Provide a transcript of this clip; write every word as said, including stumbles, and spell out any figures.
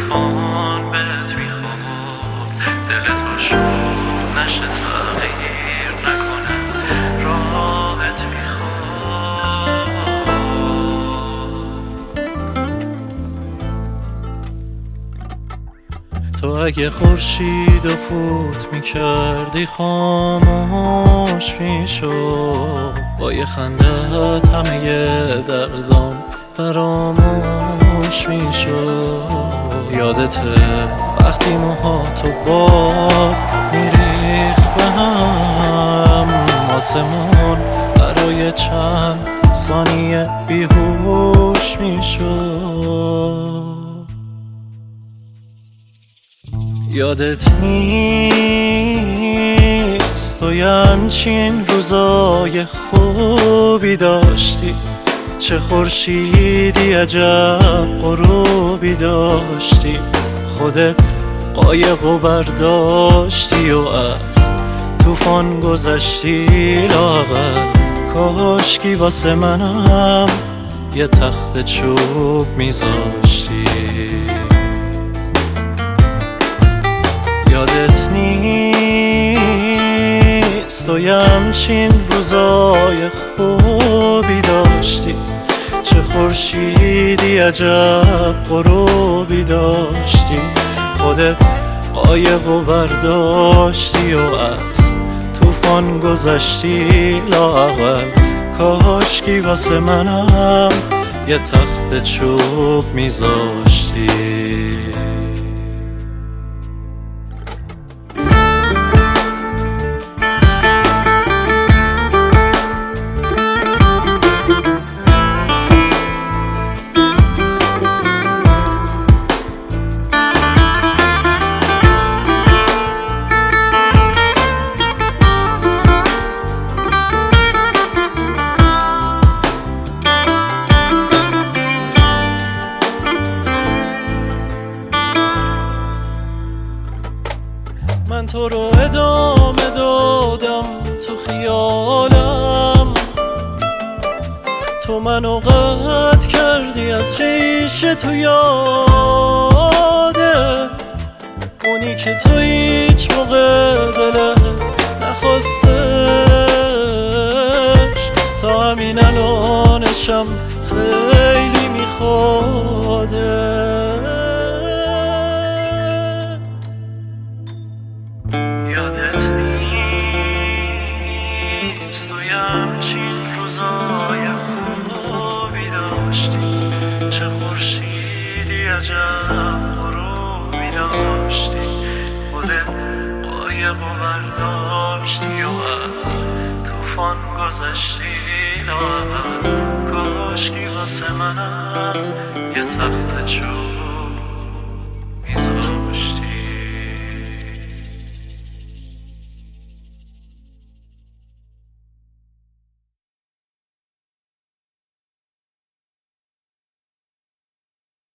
طوفان بهت میخورد، دلت رو شد نشه تغییر نکنه راحت میخورد. تو اگه خورشید و فوت میکردی خاموش میشد، با یه خندت همه یه دردام فراموش میشد. یادته وقتی موهاتو باد میریخ به هم، آسمون برای چند ثانیه بیهوش میشد. یادت نیست تو یه همچین روزای خوبی داشتی، چه خورشیدی عجب غروبی داشتی، خودت قایق و برداشتی و از طوفان گذشتی. لاغر کاشکی واسه منم یه تخت چوب میذاشتی. یادت نیست تو یه همچین روزای خوبی داشتی، چه خورشیدی عجب غروبی داشتی، خودت قایق و برداشتی و از طوفان گذشتی. لااقل کاشکی واسه منم یه تخت چوب میذاشتی. من تو رو ادامه دادم تو خیالم، تو منو قطع کردی از ریشه تو یاده، اونی که تو هیچ موقع دلت نخواستش، تا همین الانشم خیلی میخواده. همچین روزای خوبی داشتی، چه خورشیدی عجب غروبی داشتی، خودت قایق و برداشتی و از طوفان گذشتی. لااقل کاشکی واسه منم یه